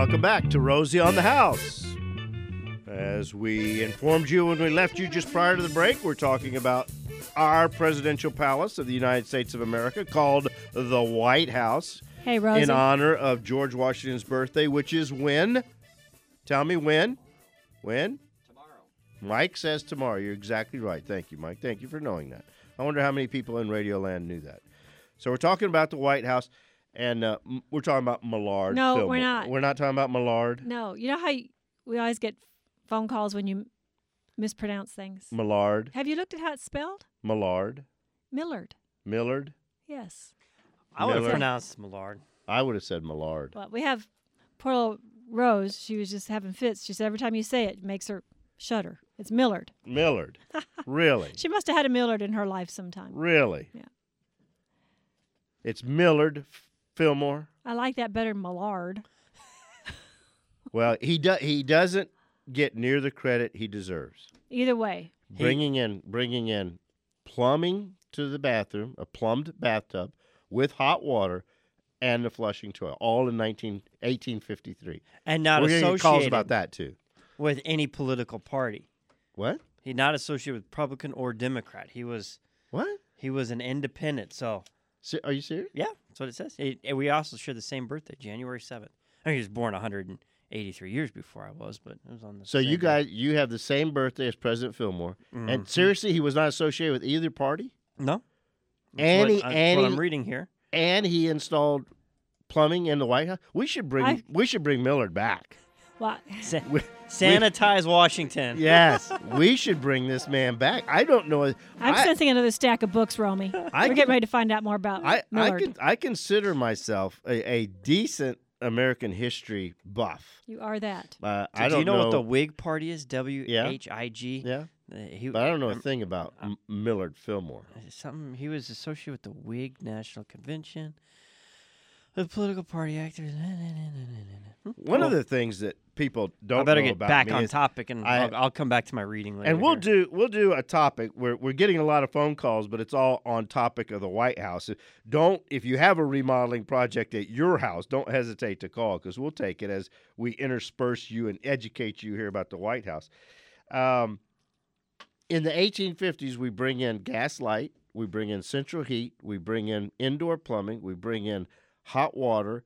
Welcome back to Rosie on the House. As we informed you when we left you just prior to the break, we're talking about our presidential palace of the United States of America called the White House. Hey, Rosie. In honor of George Washington's birthday, which is when? Tell me when? When? Tomorrow. Mike says tomorrow. You're exactly right. Thank you, Mike. Thank you for knowing that. I wonder how many people in Radioland knew that. So we're talking about the White House, and we're talking about Millard. No, Fillmore. we're not. We're not talking about Millard. No. You know how we always get phone calls when you mispronounce things? Millard. Have you looked at how it's spelled? Millard. Millard. Millard. Yes. I would have Millard. pronounced Millard. I would have said Millard. Well, we have poor little Rose. She was just having fits. She said every time you say it, it makes her shudder. It's Millard. Millard. Really? She must have had a Millard in her life sometime. Really? Yeah. It's Millard Fillmore. I like that better than Millard. Well, he doesn't get near the credit he deserves. Either way. Bringing in plumbing to the bathroom, a plumbed bathtub with hot water, and the flushing toilet, all in 1853. And not We're going to get calls associated about that, too. with any political party. What? He's not associated with Republican or Democrat. He was What? an independent. So, Are you serious? yeah, that's what it says. And we also share the same birthday, January 7th. I mean, he was born 183 years before I was, but it was on the So same you day. guys, you have the same birthday as President Fillmore. Mhm. And seriously, he was not associated with either party? No. And That's what I'm reading here. And he installed plumbing in the White House. We should bring Millard back. Well, Sanitize Washington. Yes, we should bring this man back. I don't know. I'm sensing another stack of books, Romy. We're getting ready to find out more about Millard. I consider myself a decent American history buff. You are that. So I do don't you know what the Whig Party is? WHIG. Yeah, He, but I don't know a thing about Millard Fillmore. He was associated with the Whig National Convention, the political party actors. One of the things that people don't I better know get about back me on is- topic, and I'll come back to my reading later. And we'll here. do a topic. We're getting a lot of phone calls, but it's all on topic of the White House. If you have a remodeling project at your house, don't hesitate to call, because we'll take it as we intersperse you and educate you here about the White House. In the 1850s, we bring in gas light, we bring in central heat, we bring in indoor plumbing, we bring in hot water,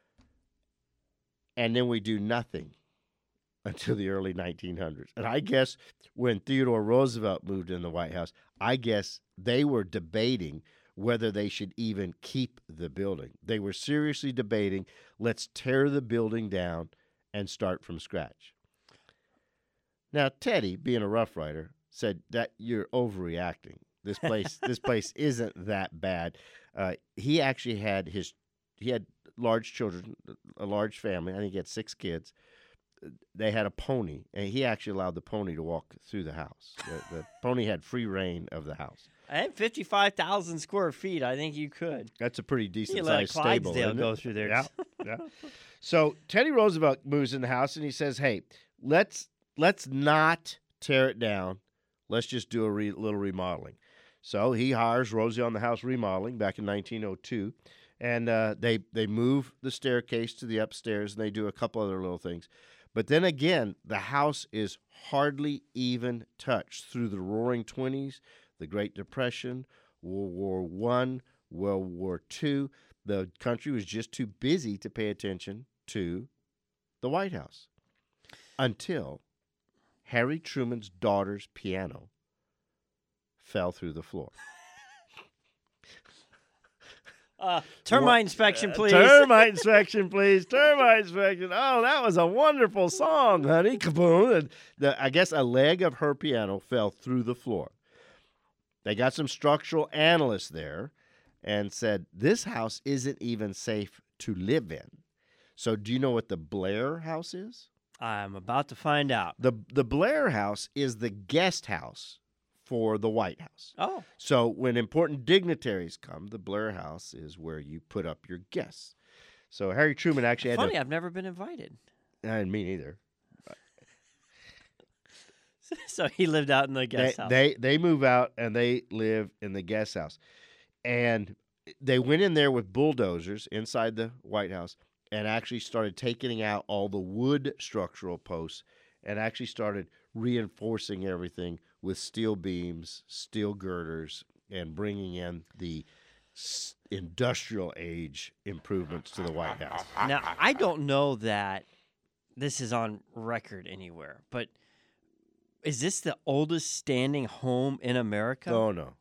and then we do nothing until the early 1900s. And I guess when Theodore Roosevelt moved in the White House, I guess they were debating whether they should even keep the building. They were seriously debating, let's tear the building down and start from scratch. Now, Teddy, being a Rough Rider, said that you're overreacting. This place isn't that bad. He actually had large children, a large family. I think he had 6 kids. They had a pony, and he actually allowed the pony to walk through the house. The pony had free reign of the house. At 55,000 square feet, I think you could. That's a pretty You decent let a sized stable. Clydesdale isn't go it? through there. Yeah, yeah. So Teddy Roosevelt moves in the house, and he says, "Hey, let's not tear it down. Let's just do a little remodeling." So he hires Rosie on the House Remodeling back in 1902, and they move the staircase to the upstairs, and they do a couple other little things. But then again, the house is hardly even touched through the Roaring '20s, the Great Depression, World War I, World War II. The country was just too busy to pay attention to the White House until Harry Truman's daughter's piano fell through the floor. Termite inspection, please. Termite inspection, please. Termite inspection. Oh, that was a wonderful song, honey. Kaboom. I guess a leg of her piano fell through the floor. They got some structural analysts there and said, this house isn't even safe to live in. So do you know what the Blair House is? I'm about to find out. The Blair House is the guest house for the White House. Oh. So when important dignitaries come, the Blair House is where you put up your guests. So Harry Truman actually had Funny, I've never been invited. me neither. So he lived out in the guest house. They move out and they live in the guest house. And they went in there with bulldozers inside the White House and actually started taking out all the wood structural posts and actually started reinforcing everything with steel beams, steel girders, and bringing in the industrial age improvements to the White House. Now, I don't know that this is on record anywhere, but is this the oldest standing home in America? Oh, no.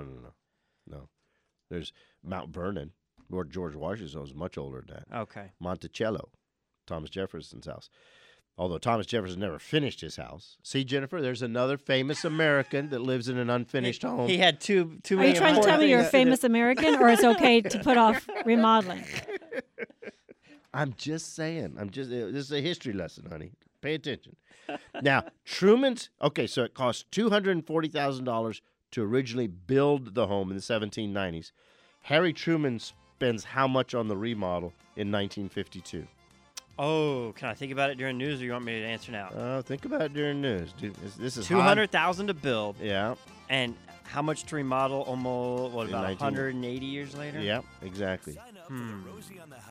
There's Mount Vernon, where George Washington was much older than that. Okay. Monticello, Thomas Jefferson's house. Although Thomas Jefferson never finished his house. See, Jennifer, there's another famous American that lives in an unfinished home. He had two Are many you trying to tell me you're a famous American, or it's okay to put off remodeling? I'm just saying. This is a history lesson, honey. Pay attention. Now, Truman's, okay, so it cost $240,000 to originally build the home in the 1790s. Harry Truman spends how much on the remodel in 1952? Oh, can I think about it during news, or you want me to answer now? Think about it during news. Dude, this is $200,000 to build. Yeah. And how much to remodel? Almost, In about 19 180 years later? Yeah, exactly.